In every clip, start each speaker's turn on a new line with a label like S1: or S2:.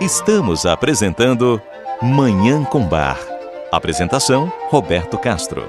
S1: Estamos apresentando Manhã com Bar. Apresentação, Roberto Castro.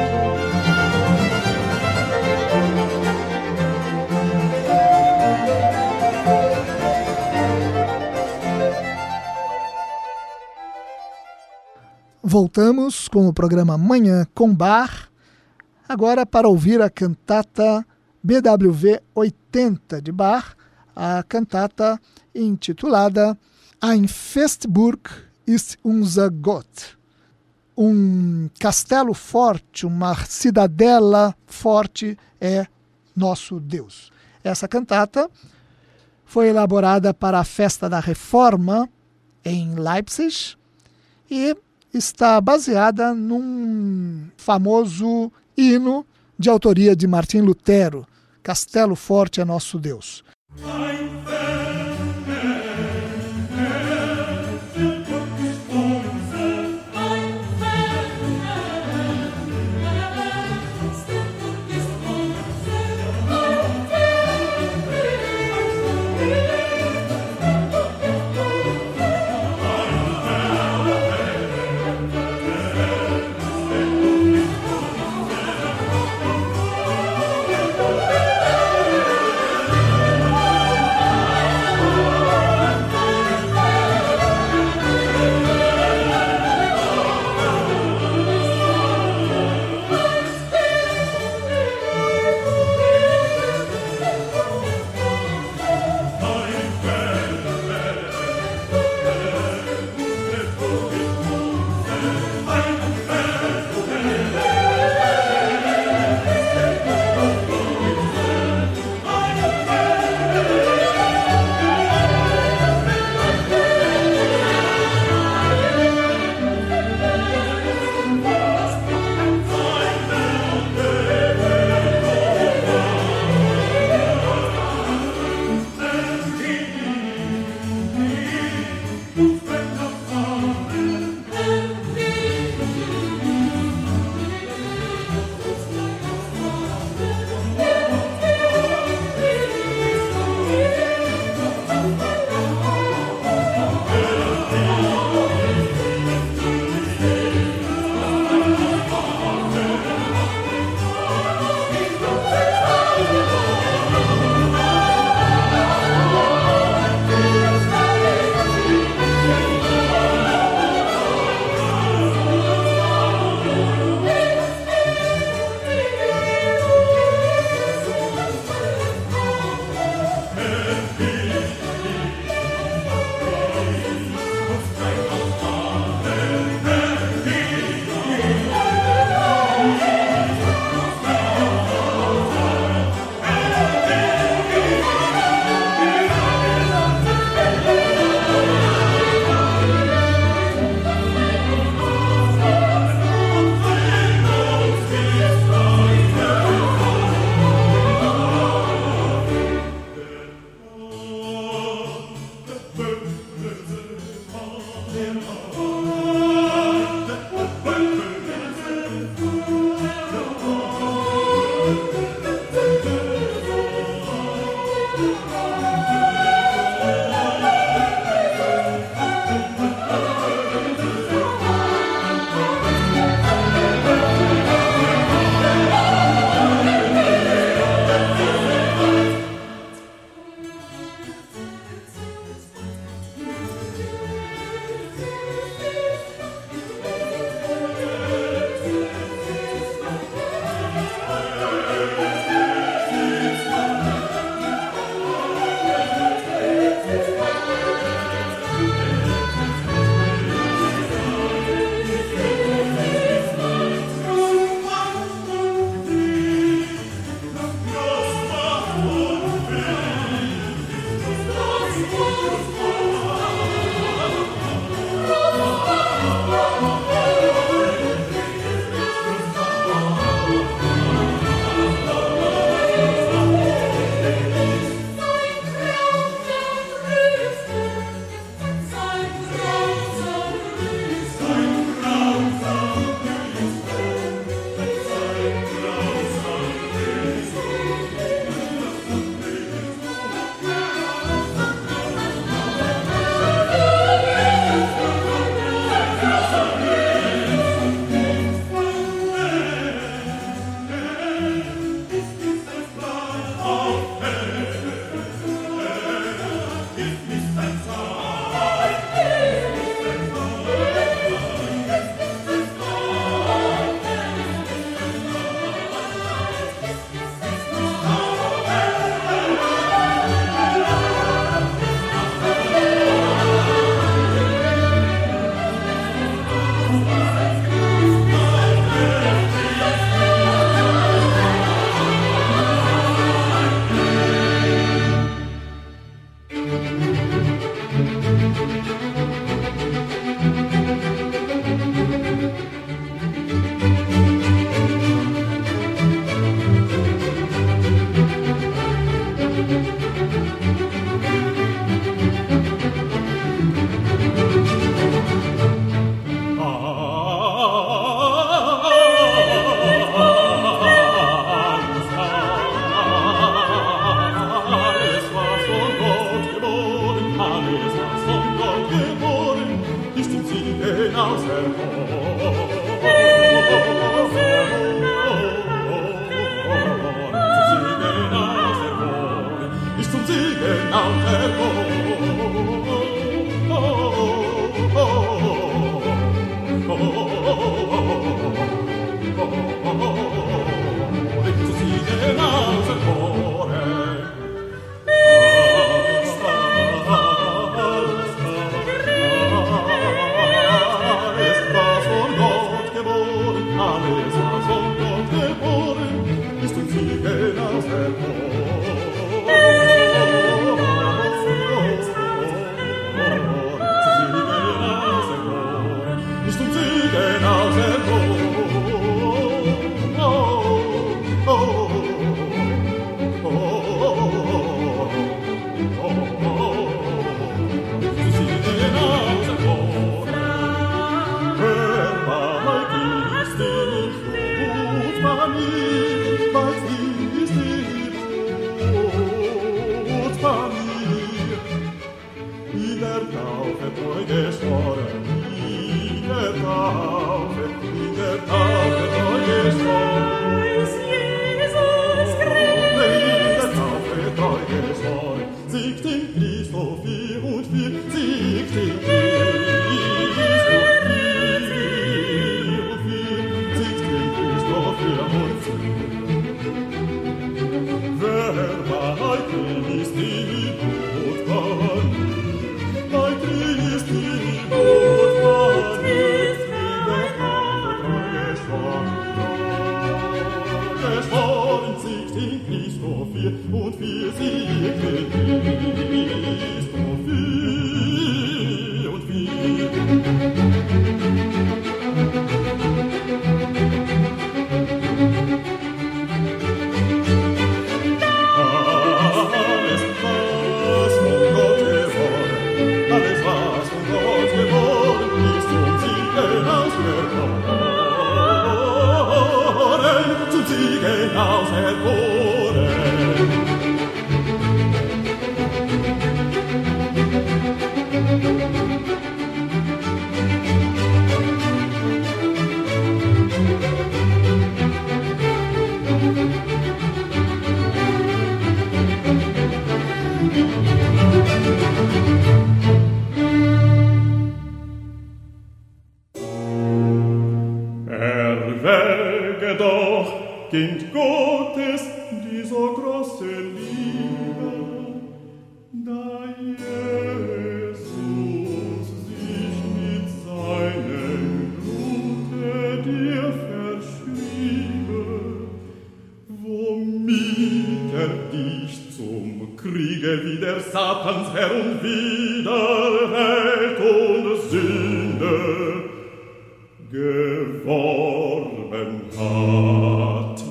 S2: Voltamos com o programa Manhã com Bar, agora para ouvir a cantata BWV 80 de Bach, a cantata intitulada Ein Festburg ist unser Gott. Um castelo forte, uma cidadela forte é nosso Deus. Essa cantata foi elaborada para a Festa da Reforma em Leipzig e está baseada num famoso hino de autoria de Martim Lutero, Castelo Forte é Nosso Deus.
S3: Kind Gottes, die so große Liebe, da Jesus sich mit seinem Blute dir verschriebe, womit dich zum Kriege wider Satans Herr und wider Welt und Sünde geworben hat.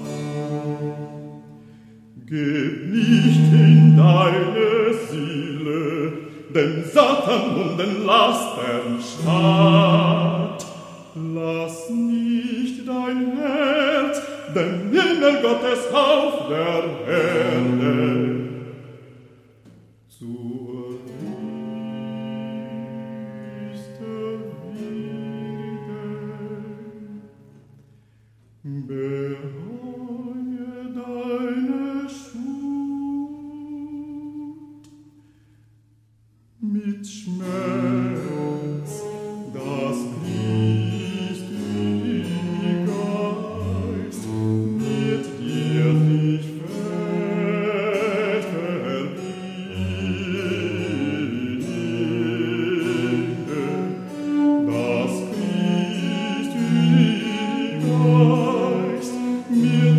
S3: Gib nicht in deine Seele dem Satan und den Lastern statt. Lass nicht dein Herz dem Himmel Gottes auf der Erde zur Wüste wiegen. Bereue deine Schuld mit Schmerz, das Christi Geist mit dir sich fest verbinde, das Christi Geist mit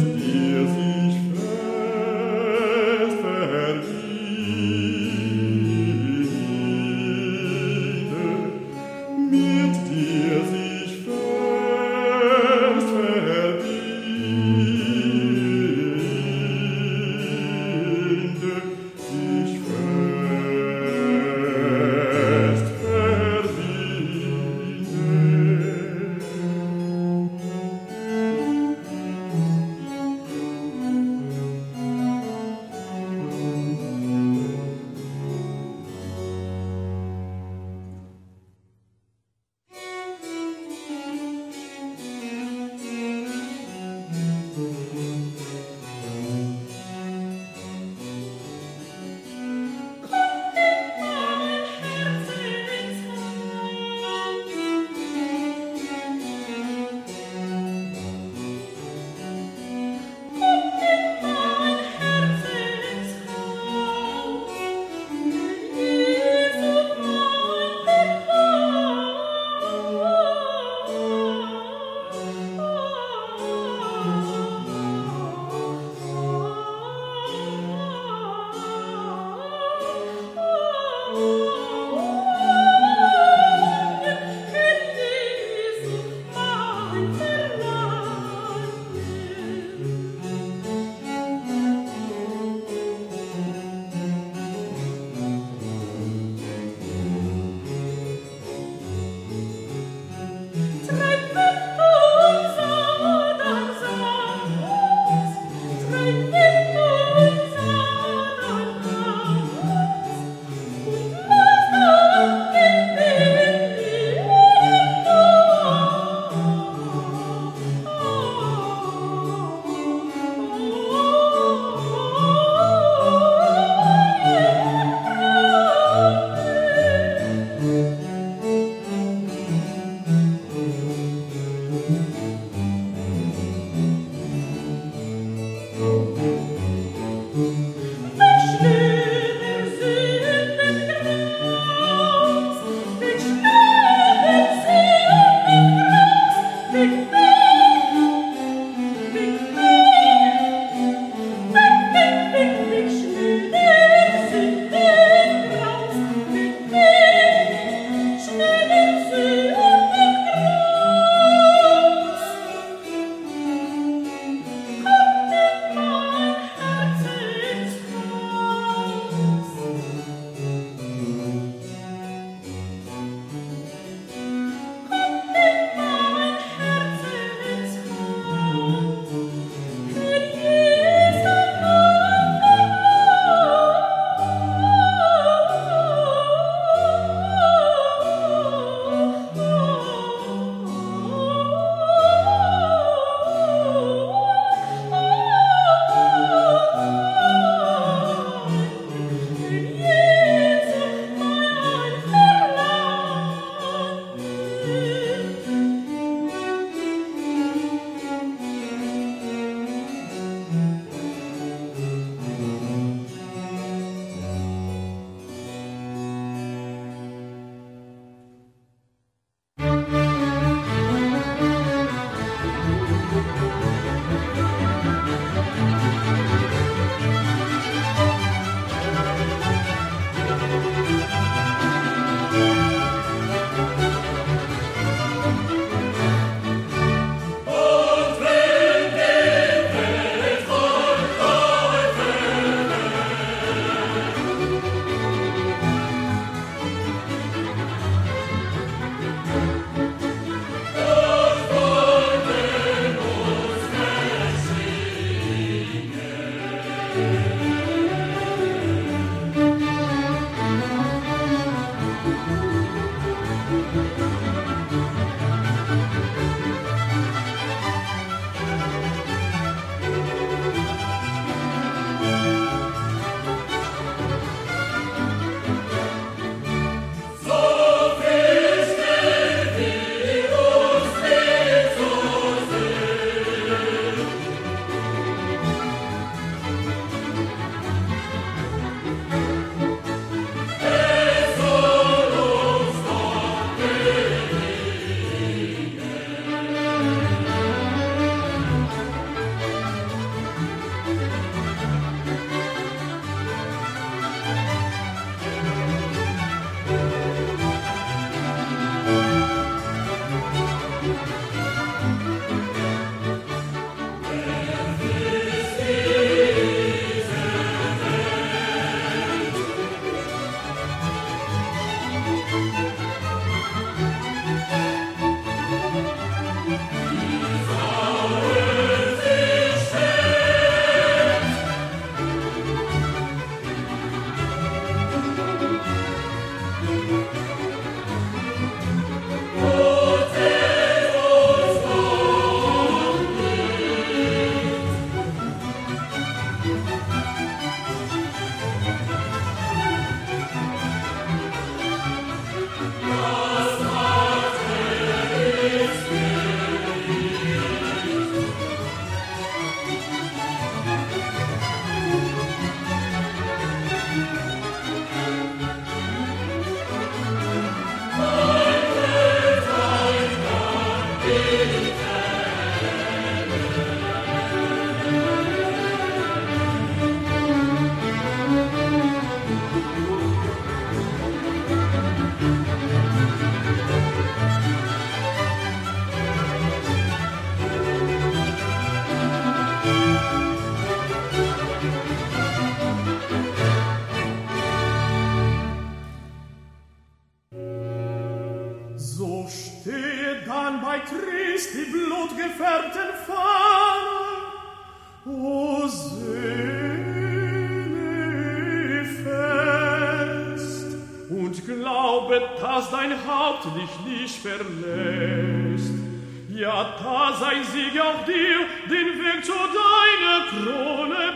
S3: dein Haupt dich nicht verlässt. Ja, da sei Sieg auf dir, den Weg zu deiner Krone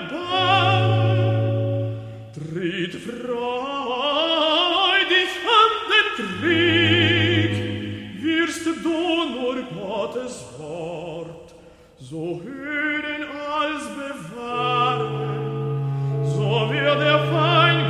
S3: bahn. Tritt freudig an den Krieg, wirst du nur Gottes Wort so hören als bewahren, so wird der Feind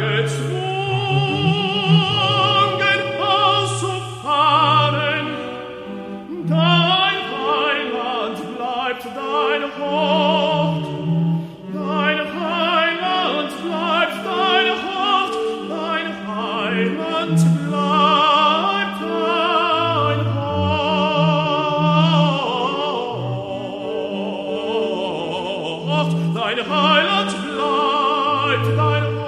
S3: gezwungen auszufahren. Dein Heiland bleibt dein Hort, dein Heiland bleibt dein Hort, dein Heiland bleibt dein Hort, dein Heiland bleibt dein Hort.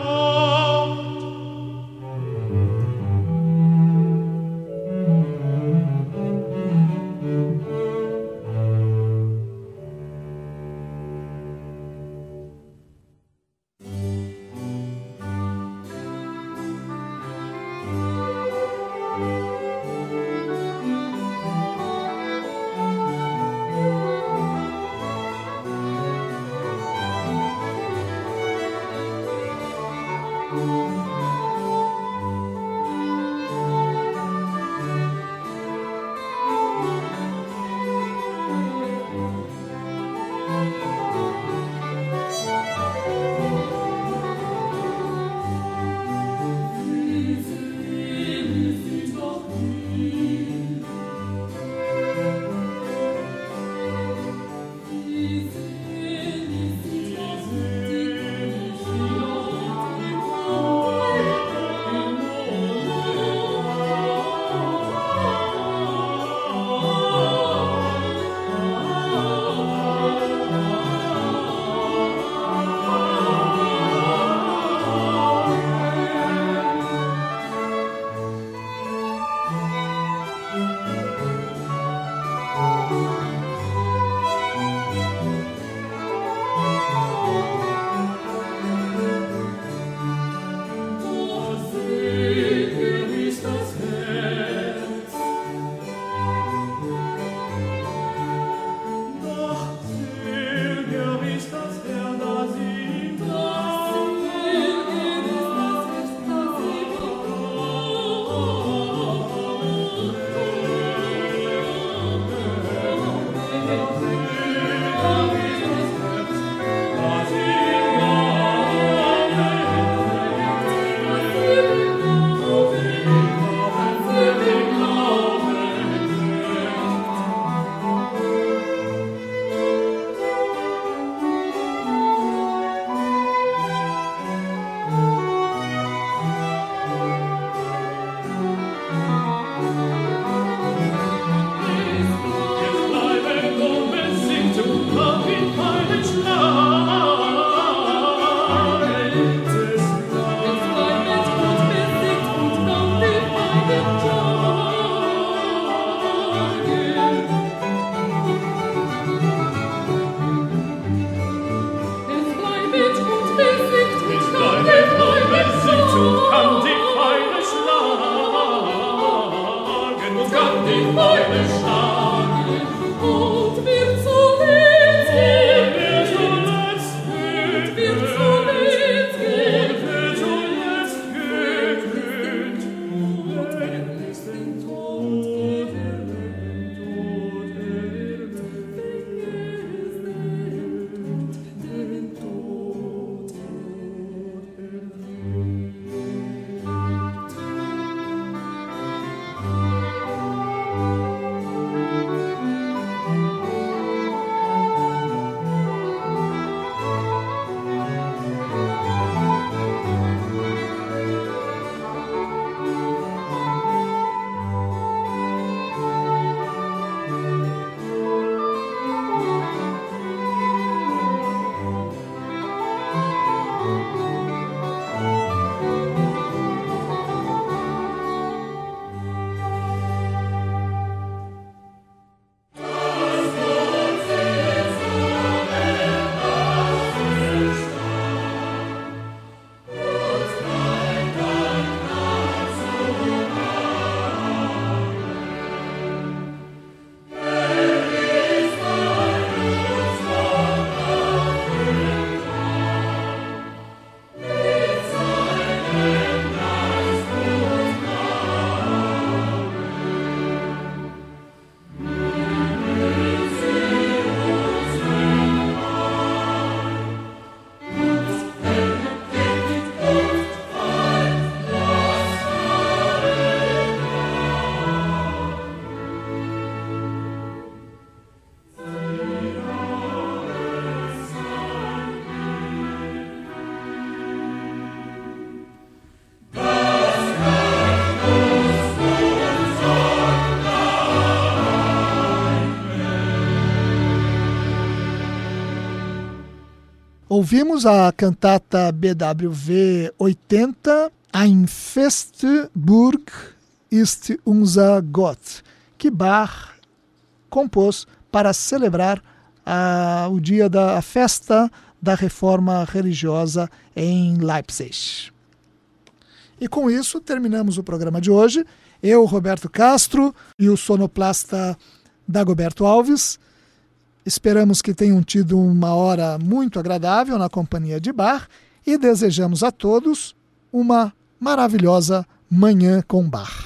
S2: Ouvimos a cantata BWV 80, Ein Festburg ist unser Gott, que Bach compôs para celebrar o dia da festa da reforma religiosa em Leipzig. E com isso terminamos o programa de hoje. Eu, Roberto Castro, e o sonoplasta Dagoberto Alves, esperamos que tenham tido uma hora muito agradável na companhia de Bach e desejamos a todos uma maravilhosa Manhã com Bach.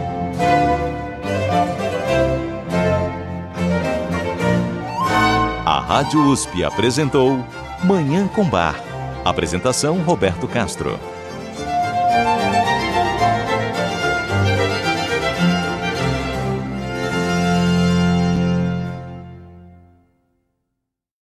S1: A Rádio USP apresentou Manhã com Bach. Apresentação Roberto Castro.